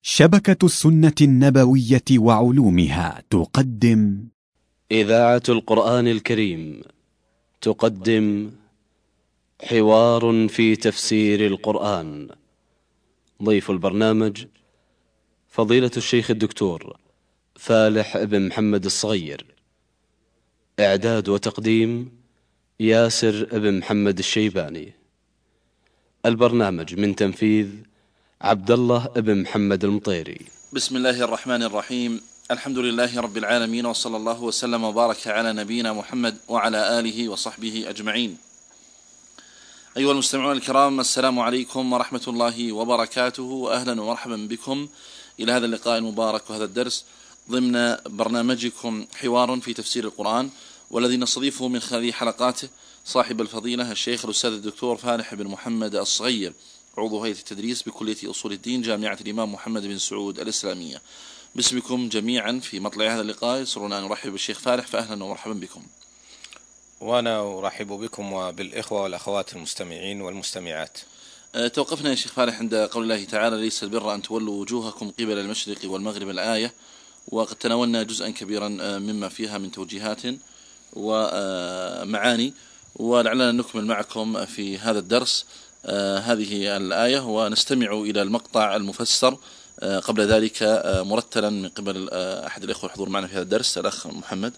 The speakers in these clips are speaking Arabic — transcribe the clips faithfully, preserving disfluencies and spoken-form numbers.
شبكة السنة النبوية وعلومها تقدم إذاعة القرآن الكريم تقدم حوار في تفسير القرآن. ضيف البرنامج فضيلة الشيخ الدكتور فالح بن محمد الصغير. إعداد وتقديم ياسر بن محمد الشيباني. البرنامج من تنفيذ عبد الله بن محمد المطيري. بسم الله الرحمن الرحيم. الحمد لله رب العالمين، وصلى الله وسلم وبارك على نبينا محمد وعلى آله وصحبه أجمعين. أيها المستمعون الكرام، السلام عليكم ورحمة الله وبركاته، وأهلا ومرحبا بكم إلى هذا اللقاء المبارك وهذا الدرس ضمن برنامجكم حوار في تفسير القرآن، والذي نستضيفه من خلال حلقاته صاحب الفضيلة الشيخ الأستاذ الدكتور فالح بن محمد الصغير، عضو هيئة التدريس بكلية أصول الدين جامعة الإمام محمد بن سعود الإسلامية. باسمكم جميعا في مطلع هذا اللقاء يسرنا أن نرحب بالشيخ فالح، فأهلا ومرحبا بكم. وأنا أرحب بكم وبالإخوة والأخوات المستمعين والمستمعات. توقفنا يا شيخ فالح عند قول الله تعالى: ليس البر أن تولوا وجوهكم قبل المشرق والمغرب الآية، وقد تناولنا جزءا كبيرا مما فيها من توجيهات ومعاني، ولعلنا نكمل معكم في هذا الدرس آه هذه الآية ونستمع إلى المقطع المفسر آه قبل ذلك آه مرتلا من قبل آه أحد الإخوة الحضور معنا في هذا الدرس، الأخ محمد.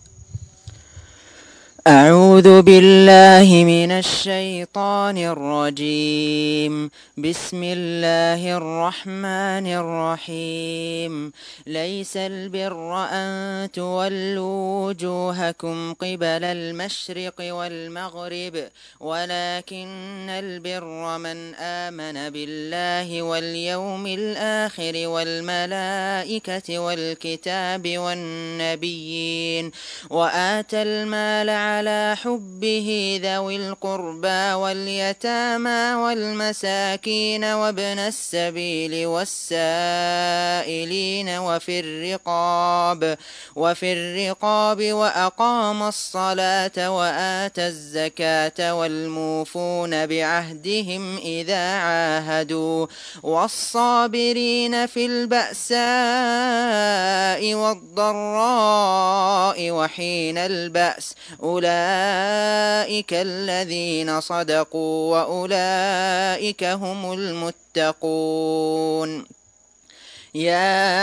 أعوذ بالله من الشيطان الرجيم. بسم الله الرحمن الرحيم. ليس البر أن تولوا وجوهكم قبل المشرق والمغرب، ولكن البر من آمن بالله واليوم الآخر والملائكة والكتاب والنبيين، وآتى المال على على حبه ذوي القربى واليتامى والمساكين وابن السبيل والسائلين وفي الرقاب وفي الرقاب وأقام الصلاة وآتى الزكاة والموفون بعهدهم إذا عاهدوا، والصابرين في البأساء والضراء وحين البأس، أولئك الذين صدقوا وأولئك هم المتقون. يا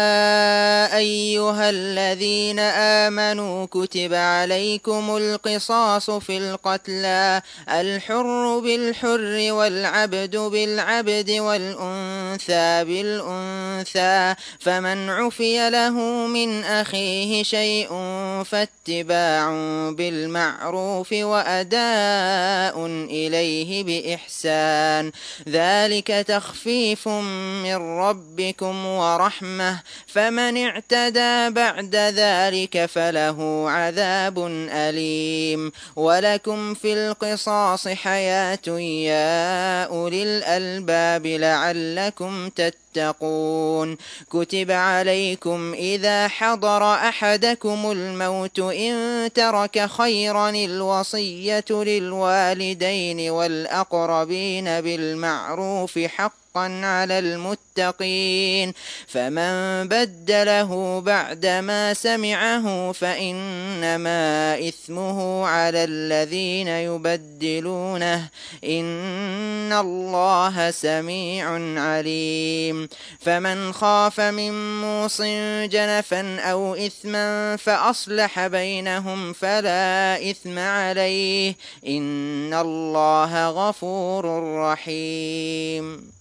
أيها الذين آمنوا كتب عليكم القصاص في القتلى، الحر بالحر والعبد بالعبد والأنثى بالأنثى، فمن عفي له من أخيه شيء فاتباع بالمعروف وأداء إليه بإحسان، ذلك تخفيف من ربكم ورحمة، فمن اعتدى بعد ذلك فله عذاب أليم، ولكم في القصاص حياة يا أولي الألباب لعلكم تتقون. كتب عليكم إذا حضر أحدكم الموت إن ترك خيرا الوصية للوالدين والأقربين بالمعروف حقا على المتقين، فمن بدله بعدما سمعه فإنما إثمه على الذين يبدلونه، إن الله سميع عليم. فمن خاف من موص جنفا أو إثما فأصلح بينهم فلا إثم عليه، إن الله غفور رحيم.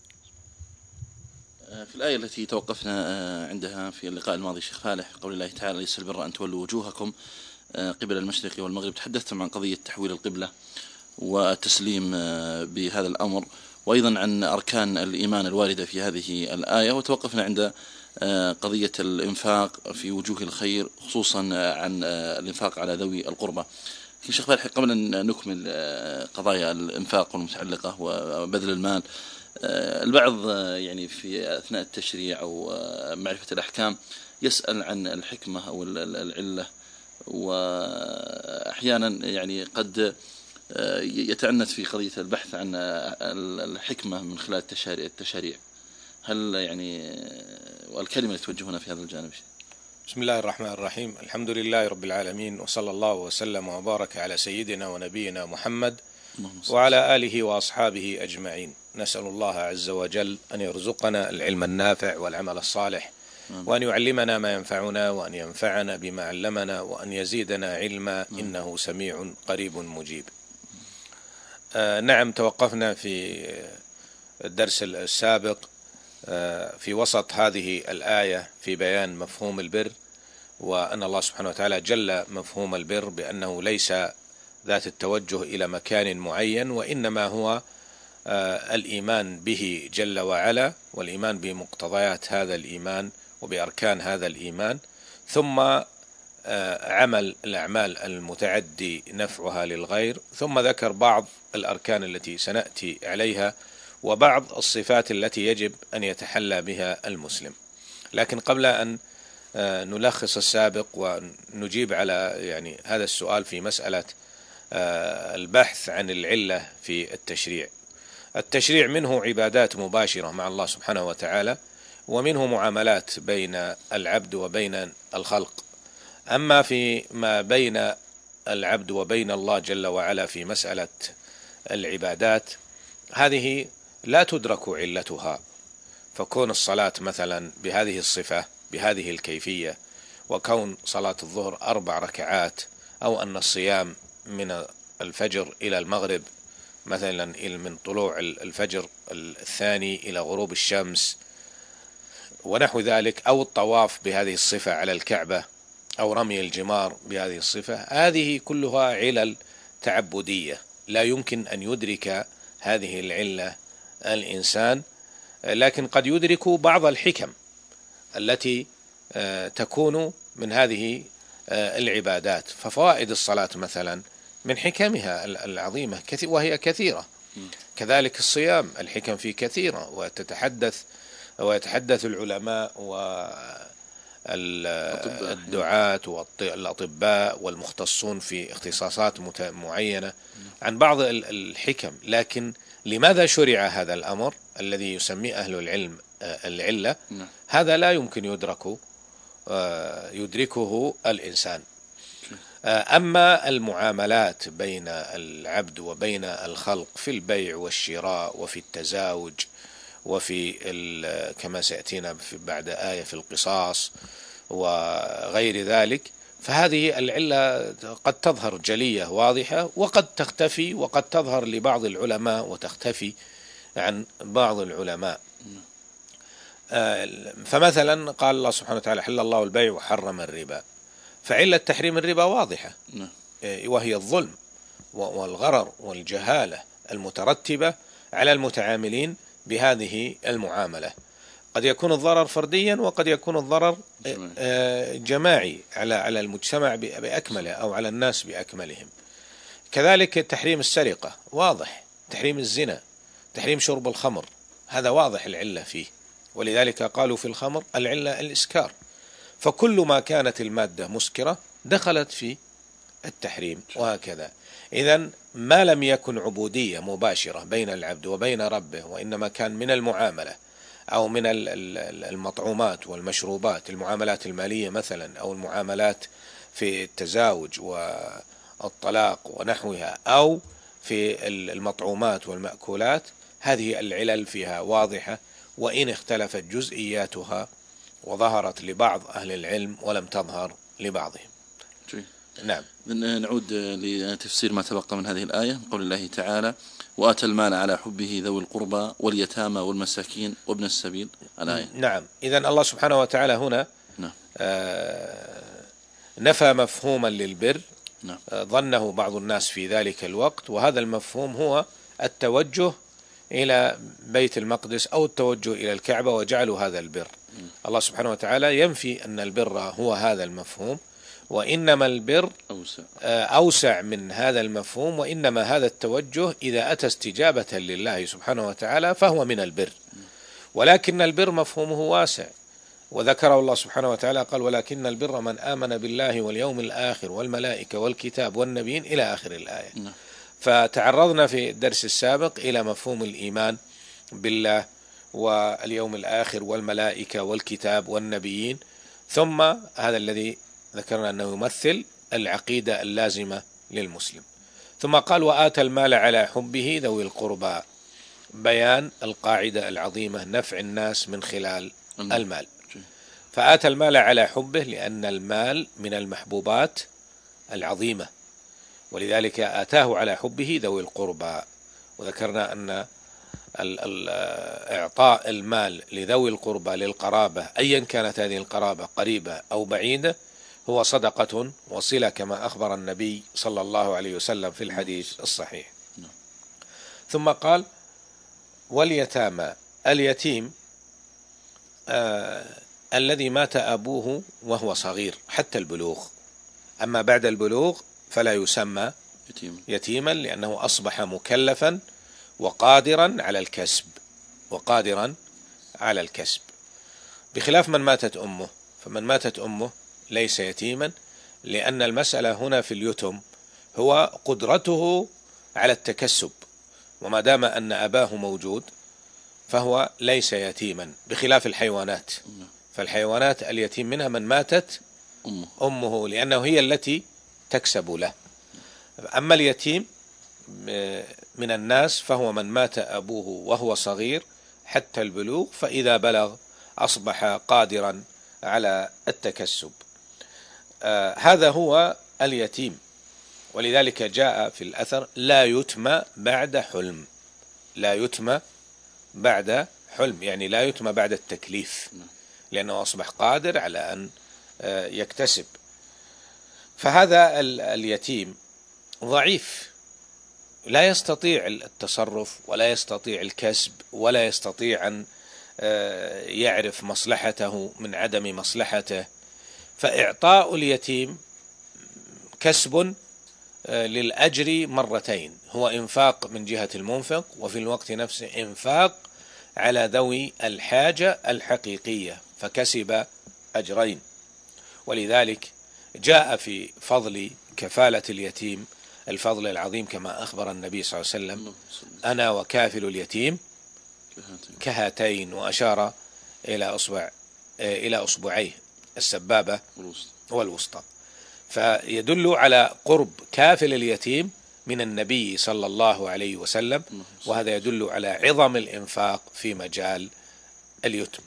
في الآية التي توقفنا عندها في اللقاء الماضي شيخ فالح، قول الله تعالى: ليس البر أن تولوا وجوهكم قبل المشرق والمغرب، تحدثتم عن قضية تحويل القبلة والتسليم بهذا الأمر، وأيضا عن أركان الإيمان الواردة في هذه الآية، وتوقفنا عند قضية الإنفاق في وجوه الخير، خصوصا عن الإنفاق على ذوي القربى. شيخ فالح، قبل أن نكمل قضايا الإنفاق والمتعلقة وبذل المال، البعض يعني في أثناء التشريع أو معرفة الأحكام يسأل عن الحكمة أو العلة، وأحيانا يعني قد يتعنت في قضية البحث عن الحكمة من خلال التشاريع. هل يعني والكلمة اللي توجهونها في هذا الجانب؟ بسم الله الرحمن الرحيم. الحمد لله رب العالمين، وصلى الله وسلم وبارك على سيدنا ونبينا محمد وعلى آله وأصحابه أجمعين. نسأل الله عز وجل أن يرزقنا العلم النافع والعمل الصالح، وأن يعلمنا ما ينفعنا، وأن ينفعنا بما علمنا، وأن يزيدنا علما، إنه سميع قريب مجيب. آه نعم، توقفنا في الدرس السابق آه في وسط هذه الآية في بيان مفهوم البر، وأن الله سبحانه وتعالى جل مفهوم البر بأنه ليس ذات التوجه إلى مكان معين، وإنما هو آه الإيمان به جل وعلا، والإيمان بمقتضيات هذا الإيمان وبأركان هذا الإيمان، ثم آه عمل الأعمال المتعدي نفعها للغير، ثم ذكر بعض الأركان التي سنأتي عليها وبعض الصفات التي يجب أن يتحلى بها المسلم. لكن قبل أن آه نلخص السابق ونجيب على يعني هذا السؤال في مسألة آه البحث عن العلة في التشريع. التشريع منه عبادات مباشرة مع الله سبحانه وتعالى، ومنه معاملات بين العبد وبين الخلق. أما في ما بين العبد وبين الله جل وعلا في مسألة العبادات، هذه لا تدرك علتها، فكون الصلاة مثلا بهذه الصفة بهذه الكيفية، وكون صلاة الظهر أربع ركعات، أو أن الصيام من الفجر إلى المغرب مثلا من طلوع الفجر الثاني إلى غروب الشمس ونحو ذلك، أو الطواف بهذه الصفة على الكعبة، أو رمي الجمار بهذه الصفة، هذه كلها علل تعبدية لا يمكن أن يدرك هذه العلة الإنسان، لكن قد يدرك بعض الحكم التي تكون من هذه العبادات. ففوائد الصلاة مثلا من حكمها العظيمة وهي كثيرة، كذلك الصيام الحكم فيه كثيرة، وتتحدث ويتحدث العلماء والدعاة والأطباء والمختصون في اختصاصات معينة عن بعض الحكم. لكن لماذا شرع هذا الأمر الذي يسميه أهل العلم العلة؟ هذا لا يمكن يدرك يدركه الإنسان. أما المعاملات بين العبد وبين الخلق في البيع والشراء وفي التزاوج وفي كما سيأتينا بعد آية في القصاص وغير ذلك، فهذه العلة قد تظهر جلية واضحة، وقد تختفي، وقد تظهر لبعض العلماء وتختفي عن بعض العلماء. فمثلا قال الله سبحانه وتعالى: حل الله البيع وحرم الربا، فعلة تحريم الربا واضحة، وهي الظلم والغرر والجهالة المترتبة على المتعاملين بهذه المعاملة. قد يكون الضرر فرديا، وقد يكون الضرر جماعي على على المجتمع بأكمله، أو على الناس بأكملهم. كذلك تحريم السرقة واضح، تحريم الزنا، تحريم شرب الخمر، هذا واضح العلة فيه، ولذلك قالوا في الخمر العلة الإسكار. فكل ما كانت المادة مسكرة دخلت في التحريم، وهكذا. إذن ما لم يكن عبودية مباشرة بين العبد وبين ربه، وإنما كان من المعاملة أو من المطعومات والمشروبات، المعاملات المالية مثلا، أو المعاملات في التزاوج والطلاق ونحوها، أو في المطعومات والمأكولات، هذه العلل فيها واضحة، وإن اختلفت جزئياتها وظهرت لبعض أهل العلم ولم تظهر لبعضهم. نعم. نعود لتفسير ما تبقى من هذه الآية، قول الله تعالى: وآتى المال على حبه ذوي القربى واليتامى والمساكين وابن السبيل، الآية. نعم. إذن الله سبحانه وتعالى هنا نعم. آه نفى مفهوما للبر نعم. آه ظنه بعض الناس في ذلك الوقت، وهذا المفهوم هو التوجه إلى بيت المقدس أو التوجه إلى الكعبة، وجعلوا هذا البر. م. الله سبحانه وتعالى ينفي أن البر هو هذا المفهوم، وإنما البر أوسع. أوسع من هذا المفهوم، وإنما هذا التوجه إذا أتى استجابة لله سبحانه وتعالى فهو من البر، ولكن البر مفهومه واسع، وذكره الله سبحانه وتعالى قال: ولكن البر من آمن بالله واليوم الآخر والملائكة والكتاب والنبيين، إلى آخر الآية. فتعرضنا في الدرس السابق إلى مفهوم الإيمان بالله واليوم الآخر والملائكة والكتاب والنبيين، ثم هذا الذي ذكرنا أنه يمثل العقيدة اللازمة للمسلم. ثم قال وآتى المال على حبه ذوي القربى، بيان القاعدة العظيمة نفع الناس من خلال المال. فآتى المال على حبه لأن المال من المحبوبات العظيمة، ولذلك آتاه على حبه ذوي القربى. وذكرنا أن إعطاء المال لذوي القربى للقرابة أيا كانت هذه القرابة قريبة أو بعيدة هو صدقة وصلة، كما أخبر النبي صلى الله عليه وسلم في الحديث الصحيح. ثم قال واليتامى، اليتيم آه الذي مات أبوه وهو صغير حتى البلوغ، أما بعد البلوغ فلا يسمى يتيما لأنه أصبح مكلفا وقادرا على الكسب وقادرا على الكسب بخلاف من ماتت أمه. فمن ماتت أمه ليس يتيما، لأن المسألة هنا في اليتم هو قدرته على التكسب، وما دام أن أباه موجود فهو ليس يتيما، بخلاف الحيوانات. فالحيوانات اليتيم منها من ماتت أمه لأنه هي التي تكسب له. أما اليتيم من الناس فهو من مات أبوه وهو صغير حتى البلوغ، فإذا بلغ أصبح قادرا على التكسب. آه هذا هو اليتيم. ولذلك جاء في الأثر لا يتم بعد حلم، لا يتم بعد حلم، يعني لا يتم بعد التكليف، لأنه أصبح قادر على أن آه يكتسب. فهذا اليتيم ضعيف، لا يستطيع التصرف ولا يستطيع الكسب ولا يستطيع أن يعرف مصلحته من عدم مصلحته. فإعطاء اليتيم كسب للأجر مرتين، هو إنفاق من جهة المنفق، وفي الوقت نفسه إنفاق على ذوي الحاجة الحقيقية، فكسب أجرين. ولذلك جاء في فضل كفالة اليتيم الفضل العظيم كما أخبر النبي صلى الله عليه وسلم أنا وكافل اليتيم كهاتين، وأشار إلى أصبع إلى أصبعيه السبابة والوسطى، فيدل على قرب كافل اليتيم من النبي صلى الله عليه وسلم، وهذا يدل على عظم الإنفاق في مجال اليتم.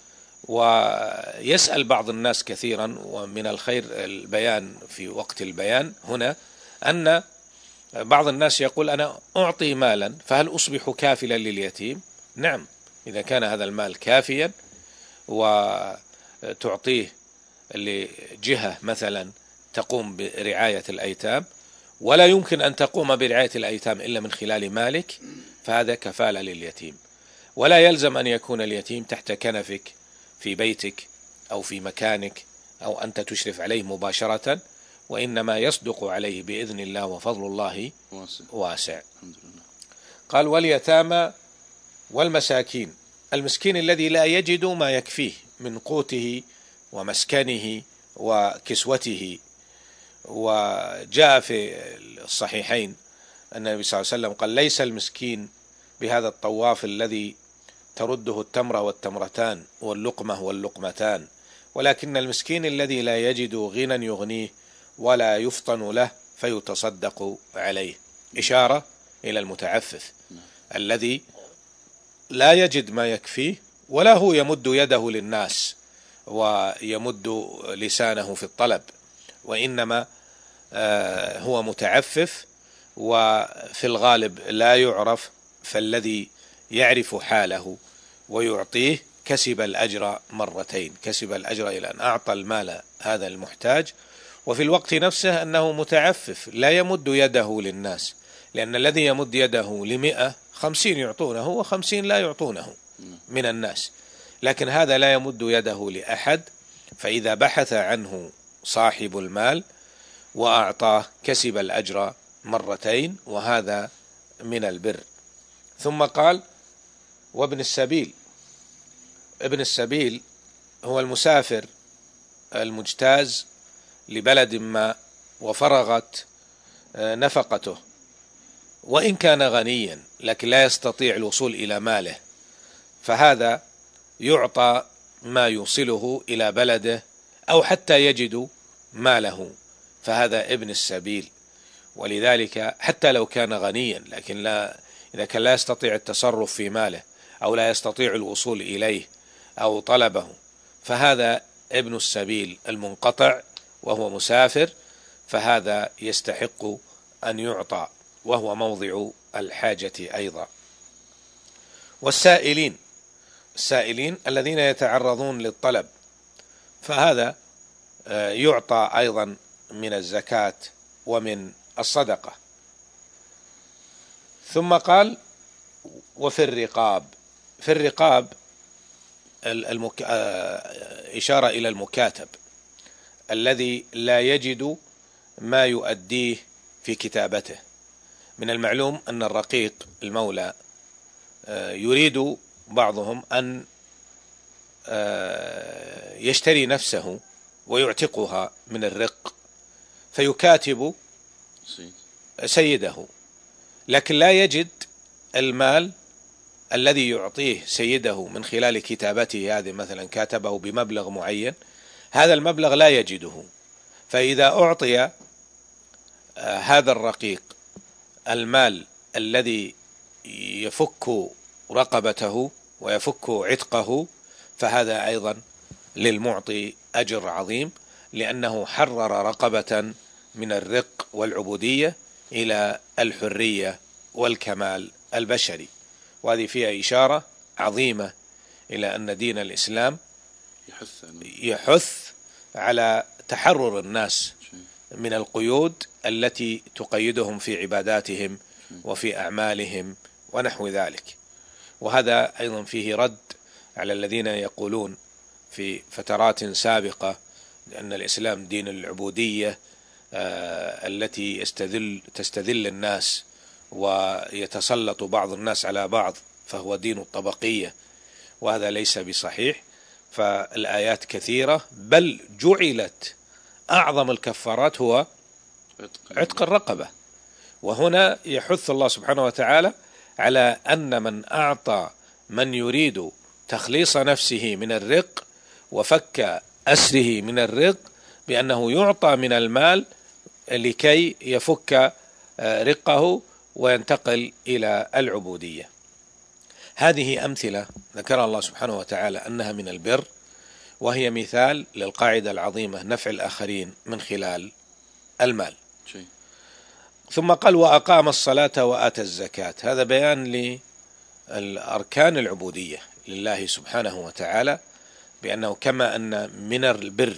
ويسأل بعض الناس كثيرا، ومن الخير البيان في وقت البيان هنا، أن بعض الناس يقول أنا أعطي مالا فهل أصبح كافلا لليتيم؟ نعم، إذا كان هذا المال كافيا وتعطيه لجهة مثلا تقوم برعاية الأيتام، ولا يمكن أن تقوم برعاية الأيتام إلا من خلال مالك، فهذا كفالة لليتيم. ولا يلزم أن يكون اليتيم تحت كنفك في بيتك أو في مكانك أو أنت تشرف عليه مباشرة، وإنما يصدق عليه بإذن الله، وفضل الله واسع. قال واليتامى والمساكين، المسكين الذي لا يجد ما يكفيه من قوته ومسكنه وكسوته. وجاء في الصحيحين أن النبي صلى الله عليه وسلم قال ليس المسكين بهذا الطواف الذي ترده التمرة والتمرتان واللقمة واللقمتان، ولكن المسكين الذي لا يجد غنى يغنيه ولا يفطن له فيتصدق عليه، إشارة إلى المتعفف الذي لا يجد ما يكفيه ولا هو يمد يده للناس ويمد لسانه في الطلب، وإنما هو متعفف وفي الغالب لا يعرف، فالذي يعرف حاله ويعطيه كسب الأجر مرتين، كسب الأجر إلى أن أعطى المال هذا المحتاج، وفي الوقت نفسه أنه متعفف لا يمد يده للناس، لأن الذي يمد يده لمئة خمسين يعطونه وخمسين لا يعطونه من الناس، لكن هذا لا يمد يده لأحد، فإذا بحث عنه صاحب المال وأعطاه كسب الأجر مرتين، وهذا من البر. ثم قال وابن السبيل، ابن السبيل هو المسافر المجتاز لبلد ما وفرغت نفقته، وإن كان غنيا لكن لا يستطيع الوصول إلى ماله، فهذا يعطى ما يوصله إلى بلده أو حتى يجد ماله، فهذا ابن السبيل. ولذلك حتى لو كان غنيا لكن لا إذا كان لا يستطيع التصرف في ماله أو لا يستطيع الوصول إليه أو طلبه، فهذا ابن السبيل المنقطع وهو مسافر، فهذا يستحق أن يعطى وهو موضع الحاجة أيضا. والسائلين السائلين الذين يتعرضون للطلب، فهذا يعطى أيضا من الزكاة ومن الصدقة. ثم قال وفي الرقاب. في الرقاب المك... إشارة إلى المكاتب الذي لا يجد ما يؤديه في كتابته. من المعلوم أن الرقيق المولى يريد بعضهم أن يشتري نفسه ويعتقها من الرق، فيكاتب سيده، لكن لا يجد المال الذي يعطيه سيده من خلال كتابته هذه. مثلا كاتبه بمبلغ معين، هذا المبلغ لا يجده، فإذا أعطي هذا الرقيق المال الذي يفك رقبته ويفك عتقه، فهذا أيضا للمعطي أجر عظيم، لأنه حرر رقبة من الرق والعبودية إلى الحرية والكمال البشري. وهذه فيها إشارة عظيمة إلى أن دين الإسلام يحث على تحرر الناس من القيود التي تقيدهم في عباداتهم وفي أعمالهم ونحو ذلك. وهذا أيضا فيه رد على الذين يقولون في فترات سابقة أن الإسلام دين العبودية آه التي يستذل تستذل الناس ويتسلط بعض الناس على بعض، فهو دين الطبقية، وهذا ليس بصحيح. فالآيات كثيرة، بل جعلت أعظم الكفارات هو عتق الرقبة. وهنا يحث الله سبحانه وتعالى على أن من أعطى من يريد تخليص نفسه من الرق وفك أسره من الرق بأنه يعطى من المال لكي يفك رقه وينتقل إلى العبودية. هذه أمثلة ذكرها الله سبحانه وتعالى أنها من البر، وهي مثال للقاعدة العظيمة نفع الآخرين من خلال المال. شيء. ثم قال وأقام الصلاة وآتى الزكاة. هذا بيان للأركان العبودية لله سبحانه وتعالى، بأنه كما أن من البر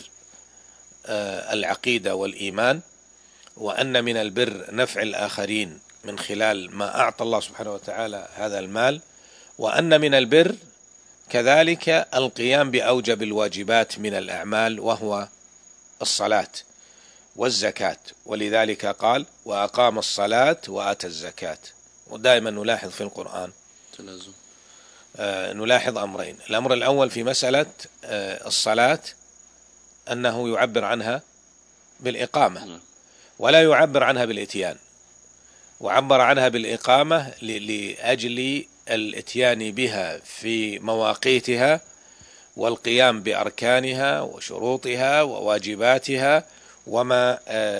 العقيدة والإيمان، وأن من البر نفع الآخرين من خلال ما أعطى الله سبحانه وتعالى هذا المال، وأن من البر كذلك القيام بأوجب الواجبات من الأعمال وهو الصلاة والزكاة. ولذلك قال وأقام الصلاة وآتى الزكاة. ودائما نلاحظ في القرآن تلازم. آه نلاحظ أمرين. الأمر الأول في مسألة آه الصلاة أنه يعبر عنها بالإقامة ولا يعبر عنها بالإتيان، وعبر عنها بالإقامة لأجل الإتيان بها في مواقيتها والقيام بأركانها وشروطها وواجباتها وما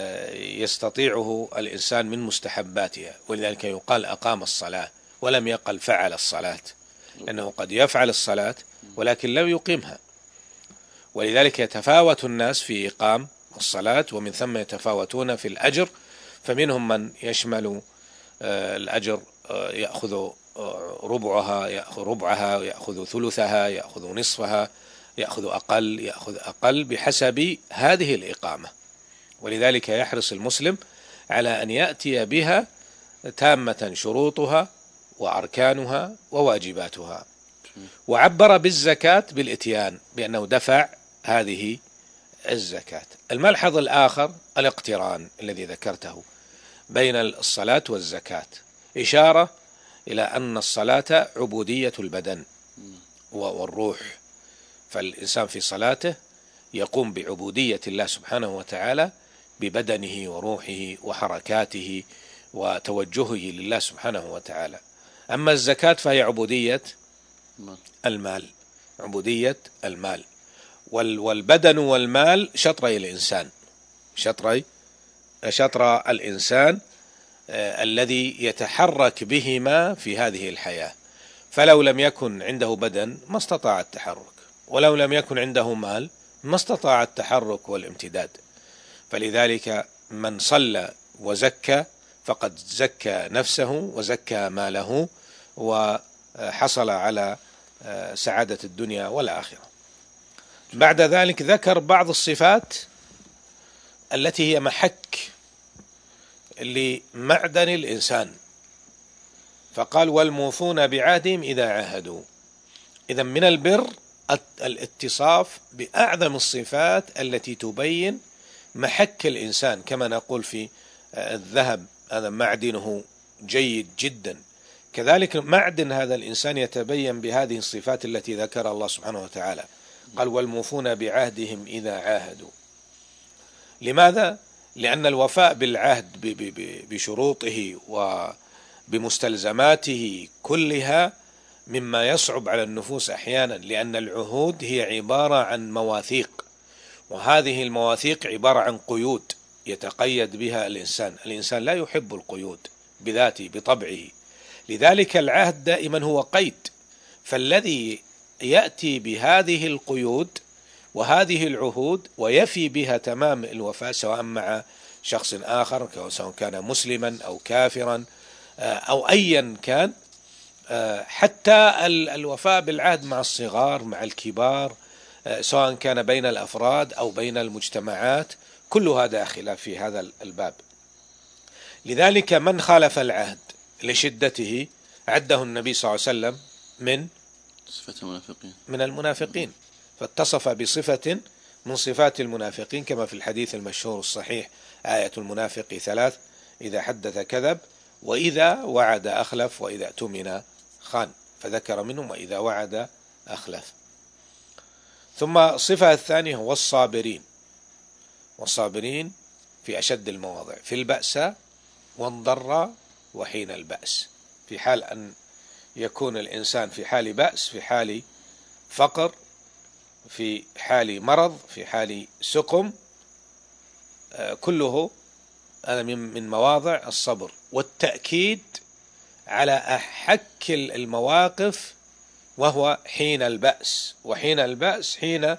يستطيعه الإنسان من مستحباتها. ولذلك يقال أقام الصلاة ولم يقل فعل الصلاة، لأنه قد يفعل الصلاة ولكن لم يقيمها. ولذلك يتفاوت الناس في إقام الصلاة، ومن ثم يتفاوتون في الأجر، فمنهم من يشمل الأجر يأخذ ربعها يأخذ ربعها يأخذ ثلثها يأخذ نصفها يأخذ أقل يأخذ أقل بحسب هذه الإقامة. ولذلك يحرص المسلم على أن يأتي بها تامة شروطها وأركانها وواجباتها. وعبر بالزكاة بالإتيان بأنه دفع هذه الزكاة. الملحظ الآخر الاقتران الذي ذكرته بين الصلاة والزكاة، إشارة إلى أن الصلاة عبودية البدن والروح، فالإنسان في صلاته يقوم بعبودية الله سبحانه وتعالى ببدنه وروحه وحركاته وتوجهه لله سبحانه وتعالى. أما الزكاة فهي عبودية المال، عبودية المال. والبدن والمال شطري الإنسان، شطري شطر الإنسان آه الذي يتحرك بهما في هذه الحياة. فلو لم يكن عنده بدن ما استطاع التحرك، ولو لم يكن عنده مال ما استطاع التحرك والامتداد. فلذلك من صلى وزكى فقد زكى نفسه وزكى ماله وحصل على سعادة الدنيا والآخرة. بعد ذلك ذكر بعض الصفات التي هي محك لمعدن الإنسان، فقال والموفون بعهدهم إذا عاهدوا. إذا من البر الاتصاف بأعظم الصفات التي تبين محك الإنسان، كما نقول في الذهب هذا معدنه جيد جدا، كذلك معدن هذا الإنسان يتبين بهذه الصفات التي ذكر الله سبحانه وتعالى. قال والموفون بعهدهم إذا عاهدوا. لماذا؟ لأن الوفاء بالعهد بشروطه وبمستلزماته كلها مما يصعب على النفوس أحيانا، لأن العهود هي عبارة عن مواثيق، وهذه المواثيق عبارة عن قيود يتقيد بها الإنسان. الإنسان لا يحب القيود بذاته بطبعه، لذلك العهد دائما هو قيد. فالذي يأتي بهذه القيود وهذه العهود ويفي بها تمام الوفاء، سواء مع شخص آخر، سواء كان مسلما أو كافرا أو أيا كان، حتى الوفاء بالعهد مع الصغار مع الكبار، سواء كان بين الأفراد أو بين المجتمعات، كلها داخلة في هذا الباب. لذلك من خالف العهد لشدته عده النبي صلى الله عليه وسلم من صفة المنافقين من المنافقين، فاتصف بصفة من صفات المنافقين كما في الحديث المشهور الصحيح: آية المنافق ثلاث: إذا حدث كذب، وإذا وعد أخلف، وإذا اؤتمن خان. فذكر منهم وإذا وعد أخلف. ثم الصفة الثانية هو الصابرين، والصابرين في أشد المواضع، في البأساء والضراء وحين البأس. في حال أن يكون الإنسان في حال بأس، في حال فقر، في حال مرض، في حال سقم، كله هذا من مواضع الصبر والتأكيد على أحك المواقف، وهو حين البأس. وحين البأس حين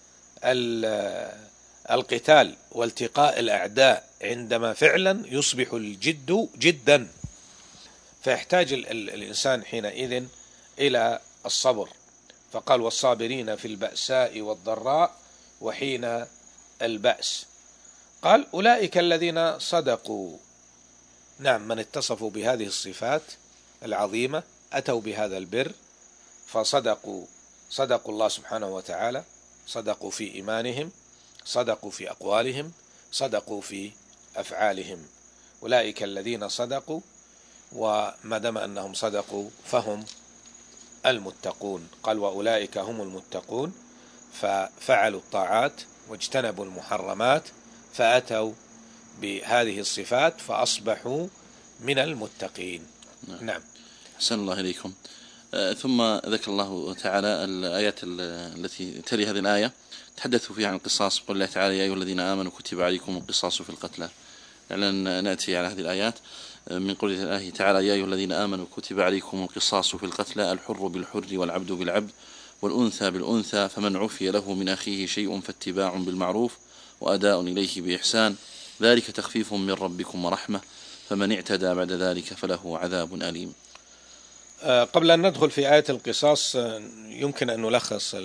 القتال والتقاء الأعداء، عندما فعلا يصبح الجد جدا، فيحتاج الإنسان حينئذ إلى الصبر. فقال والصابرين في البأساء والضراء وحين البأس. قال أولئك الذين صدقوا. نعم، من اتصفوا بهذه الصفات العظيمة أتوا بهذا البر، فصدقوا صدقوا الله سبحانه وتعالى، صدقوا في إيمانهم، صدقوا في أقوالهم، صدقوا في أفعالهم. أولئك الذين صدقوا، وما دام أنهم صدقوا فهم المتقون. قال وأولئك هم المتقون، ففعلوا الطاعات واجتنبوا المحرمات، فأتوا بهذه الصفات فأصبحوا من المتقين. نعم, نعم. أحسن الله إليكم. آه ثم ذكر الله تعالى الآيات التي تلي هذه الآية تحدثوا فيها عن القصاص. قل الله تعالى: يا أيها الذين آمنوا كتب عليكم القصاص في القتلى. لأن نأتي على هذه الآيات من قول الله تعالى: يا أيها الذين آمنوا كتب عليكم القصاص في القتلى، الحر بالحر والعبد بالعبد والأنثى بالأنثى، فمن عفي له من أخيه شيء فاتباع بالمعروف وأداء إليه بإحسان، ذلك تخفيف من ربكم ورحمة، فمن اعتدى بعد ذلك فله عذاب أليم. قبل أن ندخل في آية القصاص يمكن أن نلخص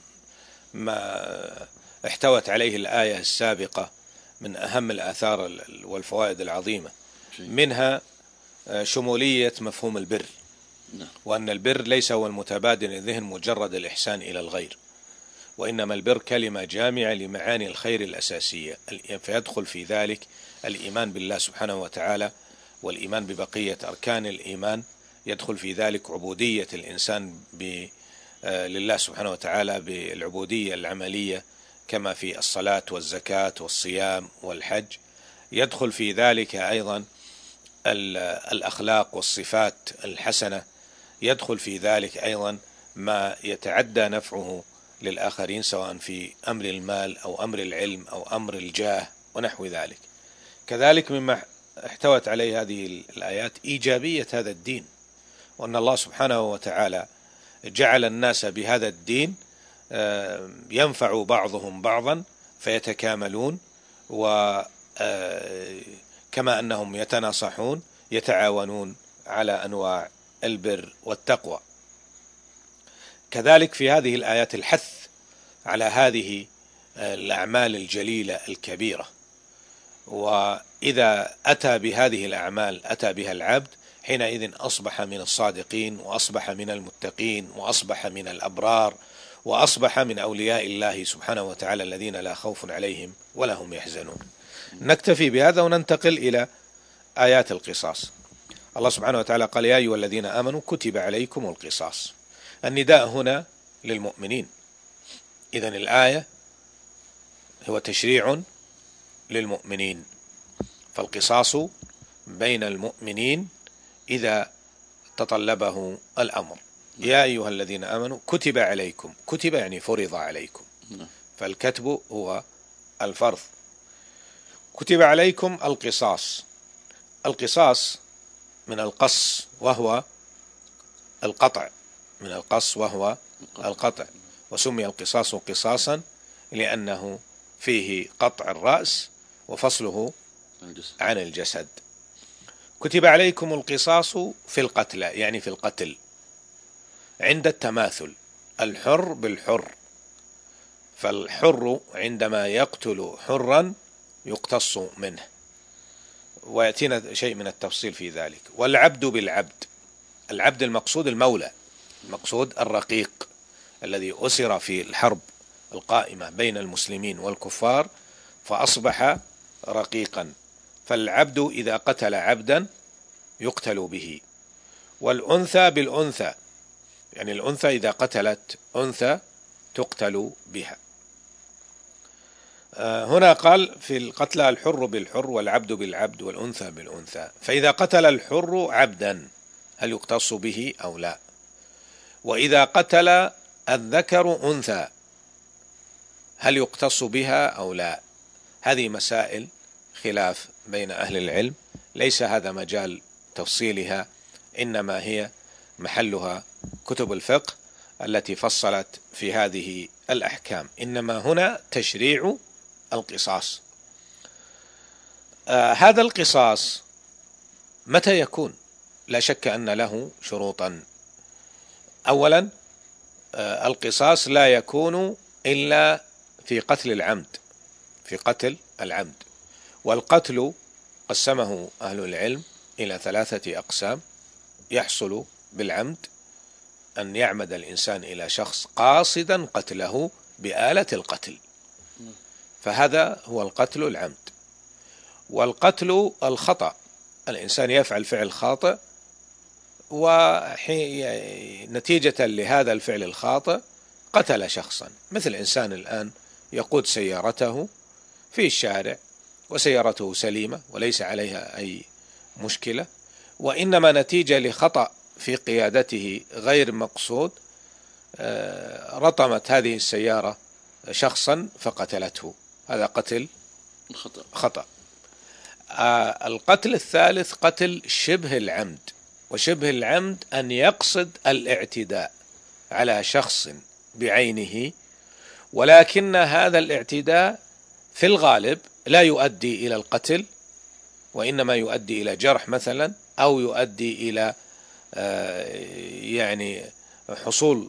ما احتوت عليه الآية السابقة من أهم الآثار والفوائد العظيمة. منها شمولية مفهوم البر، وأن البر ليس هو المتبادل الذهن مجرد الإحسان إلى الغير، وإنما البر كلمة جامعة لمعاني الخير الأساسية، فيدخل في ذلك الإيمان بالله سبحانه وتعالى والإيمان ببقية أركان الإيمان، يدخل في ذلك عبودية الإنسان لله سبحانه وتعالى بالعبودية العملية كما في الصلاة والزكاة والصيام والحج، يدخل في ذلك أيضا الأخلاق والصفات الحسنة، يدخل في ذلك أيضا ما يتعدى نفعه للآخرين، سواء في أمر المال أو أمر العلم أو أمر الجاه ونحو ذلك. كذلك مما احتوت عليه هذه الآيات إيجابية هذا الدين، وأن الله سبحانه وتعالى جعل الناس بهذا الدين ينفع بعضهم بعضا فيتكاملون، وكما أنهم يتناصحون يتعاونون على أنواع البر والتقوى. كذلك في هذه الآيات الحث على هذه الأعمال الجليلة الكبيرة، وإذا أتى بهذه الأعمال أتى بها العبد حينئذ أصبح من الصادقين، وأصبح من المتقين، وأصبح من الأبرار، وأصبح من أولياء الله سبحانه وتعالى الذين لا خوف عليهم ولا هم يحزنون. نكتفي بهذا وننتقل إلى آيات القصاص. الله سبحانه وتعالى قال: يا أيها الذين آمنوا كتب عليكم القصاص. النداء هنا للمؤمنين، إذن الآية هو تشريع للمؤمنين، فالقصاص بين المؤمنين إذا تطلبه الأمر. يا أيها الذين آمنوا كتب عليكم، كتب يعني فرض عليكم، فالكتب هو الفرض. كتب عليكم القصاص. القصاص من القص وهو القطع، من القص وهو القطع، وسمي القصاص قصاصا لأنه فيه قطع الرأس وفصله عن الجسد. كتب عليكم القصاص في القتلى، يعني في القتل، عند التماثل، الحر بالحر، فالحر عندما يقتل حرا يقتص منه، ويأتينا شيء من التفصيل في ذلك. والعبد بالعبد، العبد المقصود المولى، المقصود الرقيق الذي أسر في الحرب القائمة بين المسلمين والكفار فأصبح رقيقا، فالعبد إذا قتل عبدا يقتل به. والأنثى بالأنثى، يعني الأنثى إذا قتلت أنثى تقتل بها. هنا قال في القتلى الحر بالحر والعبد بالعبد والأنثى بالأنثى، فإذا قتل الحر عبدا هل يقتص به أو لا؟ وإذا قتل الذكر أنثى هل يقتص بها أو لا؟ هذه مسائل خلاف بين أهل العلم، ليس هذا مجال تفصيلها، إنما هي محلها كتب الفقه التي فصلت في هذه الأحكام. إنما هنا تشريع القصاص. آه هذا القصاص متى يكون؟ لا شك أن له شروطا. أولا آه القصاص لا يكون إلا في قتل العمد، في قتل العمد. والقتل قسمه أهل العلم إلى ثلاثة أقسام: يحصل بالعمد، أن يعمد الإنسان إلى شخص قاصدا قتله بآلة القتل، فهذا هو القتل العمد. والقتل الخطأ، الإنسان يفعل فعل خاطئ ونتيجة لهذا الفعل الخاطئ قتل شخصا، مثل إنسان الآن يقود سيارته في الشارع وسيارته سليمة وليس عليها أي مشكلة، وإنما نتيجة لخطأ في قيادته غير مقصود رطمت هذه السيارة شخصا فقتلته، هذا قتل خطأ, خطأ. القتل الثالث قتل شبه العمد، وشبه العمد أن يقصد الاعتداء على شخص بعينه، ولكن هذا الاعتداء في الغالب لا يؤدي إلى القتل، وإنما يؤدي إلى جرح مثلا، أو يؤدي إلى يعني حصول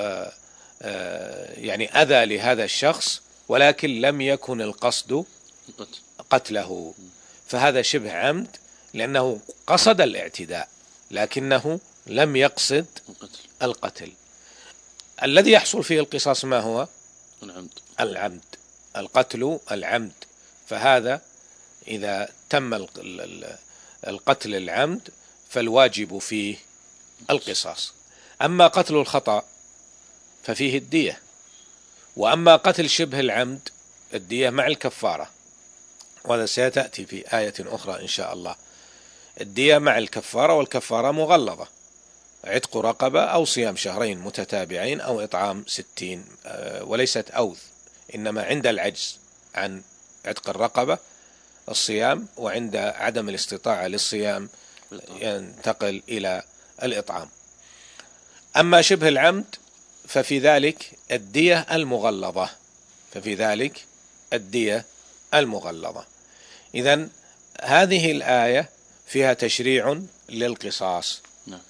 يعني أذى لهذا الشخص، ولكن لم يكن القصد قتله، فهذا شبه عمد لأنه قصد الاعتداء لكنه لم يقصد القتل. الذي يحصل فيه القصاص ما هو؟ العمد. العمد، القتل العمد، فهذا إذا تم القتل العمد فالواجب فيه القصاص. أما قتل الخطأ ففيه الدية، وأما قتل شبه العمد الدية مع الكفارة، وهذا سيتأتي في آية أخرى إن شاء الله. الدية مع الكفارة، والكفارة مغلظة، عتق رقبة أو صيام شهرين متتابعين أو إطعام ستين، وليست أوذ، إنما عند العجز عن عتق الرقبة الصيام، وعند عدم الاستطاعة للصيام ينتقل إلى الإطعام. أما شبه العمد ففي ذلك الدية المغلظة، ففي ذلك الدية المغلظة. إذن هذه الآية فيها تشريع للقصاص.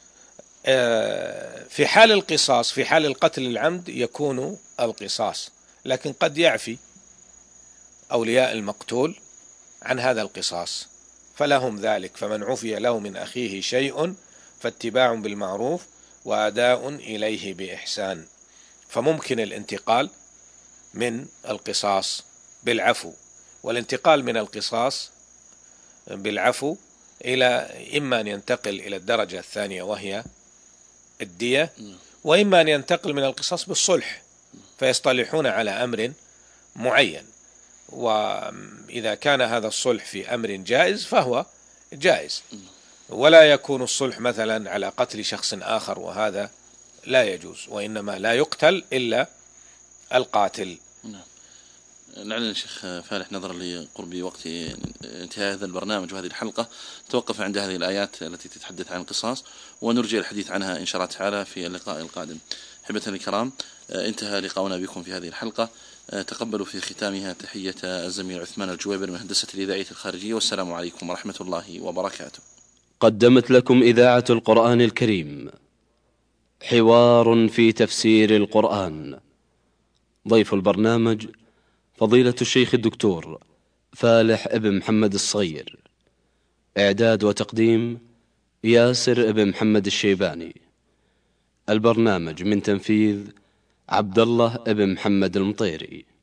في حال القصاص، في حال القتل العمد يكون القصاص، لكن قد يعفي أولياء المقتول عن هذا القصاص فلهم ذلك. فمن عفي له من أخيه شيء فاتباع بالمعروف وأداء إليه بإحسان. فممكن الانتقال من القصاص بالعفو، والانتقال من القصاص بالعفو إلى إما أن ينتقل إلى الدرجة الثانية وهي الدية، وإما أن ينتقل من القصاص بالصلح فيصطلحون على أمر معين. وإذا كان هذا الصلح في أمر جائز فهو جائز، ولا يكون الصلح مثلا على قتل شخص آخر، وهذا لا يجوز، وإنما لا يقتل إلا القاتل. نعلن الشيخ فالح نظرا لقرب وقت انتهاء هذا البرنامج وهذه الحلقة توقف عند هذه الآيات التي تتحدث عن القصاص، ونرجع الحديث عنها إن شاء الله تعالى في اللقاء القادم. حبة الكرام، انتهى لقاؤنا بكم في هذه الحلقة. تقبلوا في ختامها تحية الزميل عثمان الجويبر من هندسة الإذاعية الخارجية، والسلام عليكم ورحمة الله وبركاته. قدمت لكم إذاعة القرآن الكريم حوار في تفسير القرآن. ضيف البرنامج فضيلة الشيخ الدكتور فالح ابن محمد الصغير. إعداد وتقديم ياسر ابن محمد الشيباني. البرنامج من تنفيذ عبد الله ابن محمد المطيري.